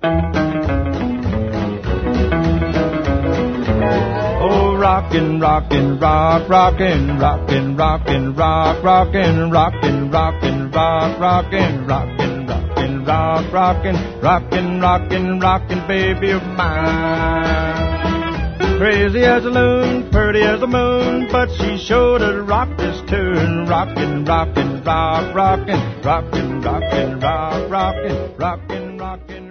Oh, rockin', rockin', rock, rockin', rockin', rockin', rock, rockin', rockin', rockin', rock, rockin', rockin', rockin', rock, rockin', rockin', rockin', rockin', baby of mine. Crazy as a loon, pretty as a moon, but she sure to rock this tune. Rockin', rockin', rock, rockin', rockin', rockin', rock, rockin', rockin', rockin'.